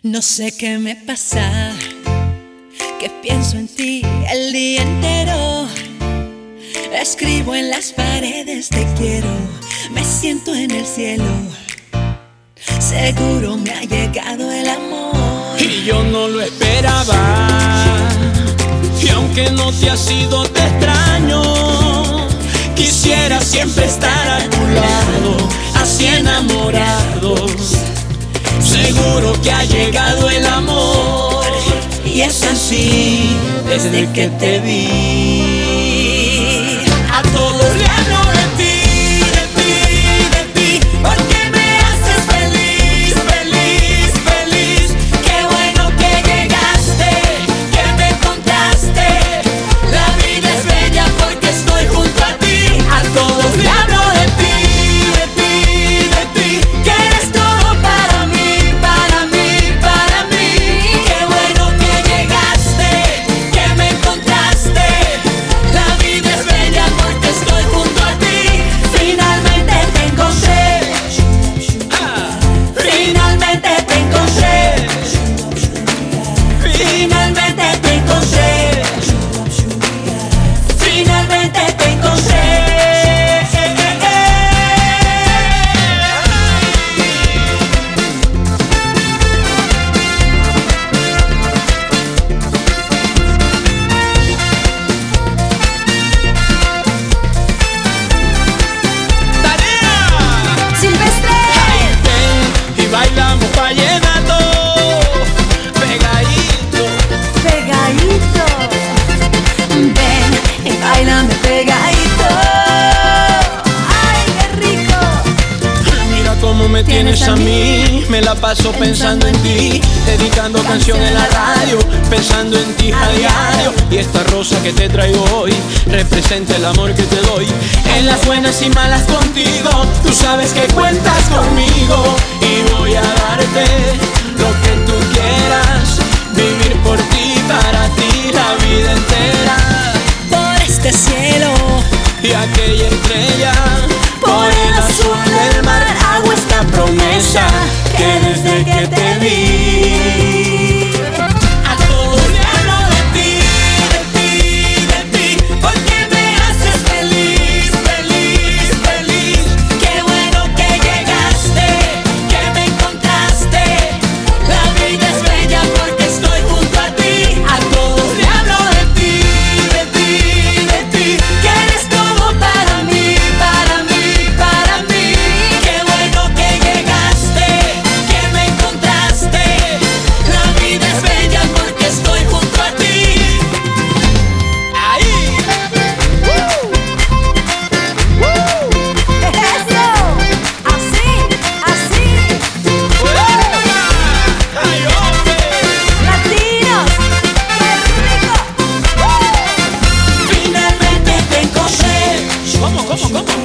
No sé qué me pasa, que pienso en ti el día entero. Escribo en las paredes te quiero, me siento en el cielo. Seguro me ha llegado el amor y yo no lo esperaba. Y aunque no te ha sido, te extraño. Quisiera siempre estar a tu lado, así enamorados. Seguro que ha llegado el amor, y es así desde que te vi. A todos le hablo de ti, de ti, de ti, porque me haces feliz, feliz, feliz. Qué bueno que llegaste, que me encontraste. La vida es bella porque estoy junto a ti. A todos le hablo de ti, de ti, de ti, que eres todo para mí, para mí, para mí. Qué bueno que llegaste, que me encontraste. La vida es bella porque estoy junto a ti. Finalmente te encontré, finalmente te encontré, finalmente te encontré, finalmente te encontré. Silvestre. Ven y bailamos vallenato, pegadito. Pegadito, ven y bailame pegadito. Ay, qué rico. Mira cómo me tienes a mí, me la paso pensando en ti, dedicando canción en la radio, pensando en ti a diario. Y esta rosa que te traigo hoy representa el amor que te doy. En las buenas y malas contigo, tú sabes que cuentas conmigo. Y voy a darte lo que tú quieras, vivir por ti, para ti la vida entera. Por este cielo, Y aquella estrella, por el azul del mar, hago esta promesa que desde que te vi. A todos le hablo de ti, de ti, de ti, porque me haces feliz, feliz, feliz. Qué bueno que llegaste, que me encontraste. La vida es bella porque estoy junto a ti. A todos le hablo de ti, de ti, de ti, que eres todo para mí, para mí, para mí. Qué bueno que llegaste, que me encontraste. La vida es bella porque estoy junto a ti. Ahí. eso, así, así. Ay, hombre. Latinos, qué rico. Finalmente te encontré. ¿Cómo?